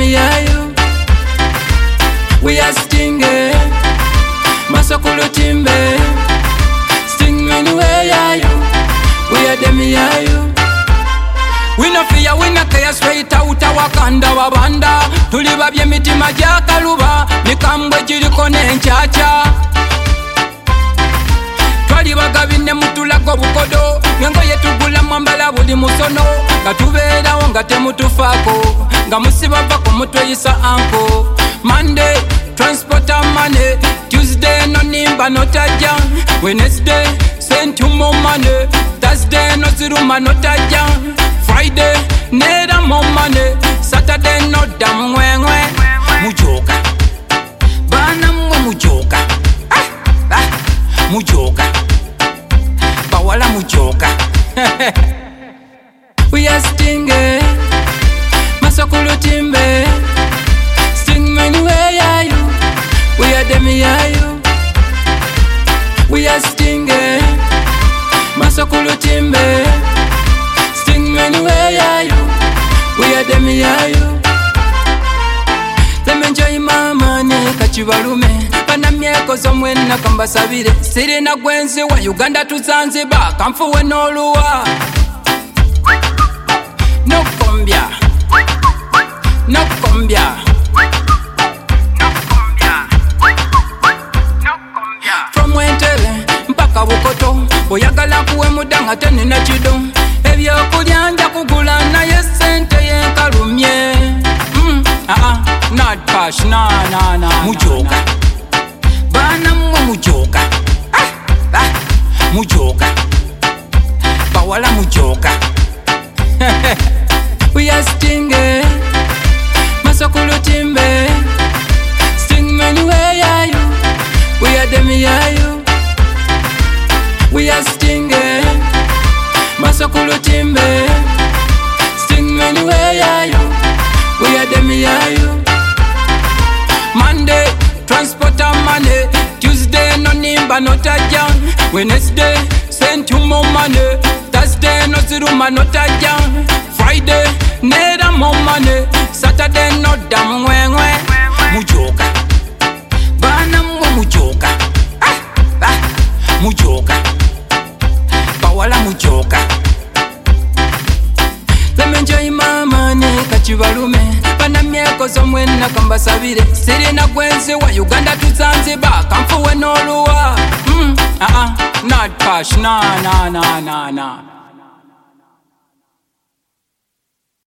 demi yayo. We are stinging, masakulu timbe. Sting anywhere yayo. We are demi yayo. We no fear, we no care, straight out Wakanda wabanda. Tuliba bye mitima gya kaluba, mikambwe giriko n'enchacha. Twalibaga binne mutulago bukodo, ngengoye tugula mwambala buli musono. Nga tubeerawo nga temutufaako, nga musiba va ku mutwe yisa anko. Monday, transporter money. Tuesday, no nimba no tajja. Wednesday, send you more money. Thursday, no ziruma no tajja. Friday, neda more money. Saturday, no damn mwe. Mujoka, bana mwe mujoka. Mujoka, bawala mujoka. We are stinging, masakulu timbe. Sting anywhere yayo. We are demi yayo. We are stinging, masakulu timbe. Sting anywhere yayo. We are demi yayo. Let me enjoy mama ne kachibalume. Panamyeko zomwena kambasabire. Sirina gwenzi wa Uganda to Zanzibar. Kamfuwe n'oluwa. No kombia. No kombia. From Wentele mpaka Bukoto. Oyagala kuwe mudanga teni na chido. Ebyokulya nja kugula naye sente yenkalumye. Not cash, na. Mujoka, bana mwe mujoka. Mujoka, bawala mujoka. We are stinging, masakulu timbe. Sting anywhere yayo. We are demi yayo. We are stinging, masakulu timbe. Sting anywhere yayo. We are demi yayo. Monday, transporter money. Tuesday, no nimba no tajja. Wednesday, send you more money. Thursday, no ziruma no tajja. Friday, neda more money. Saturday, no damn mwe. Mujoka, bana mwe mujoka. Mujoka, bawala mujoka. Let me enjoy mama ne kachibalume. Panamyeko zomwena kambasabire. Sirina gwenzi wa Uganda to Zanzibar. Kamfuwe n'oluwa. Not cash, na.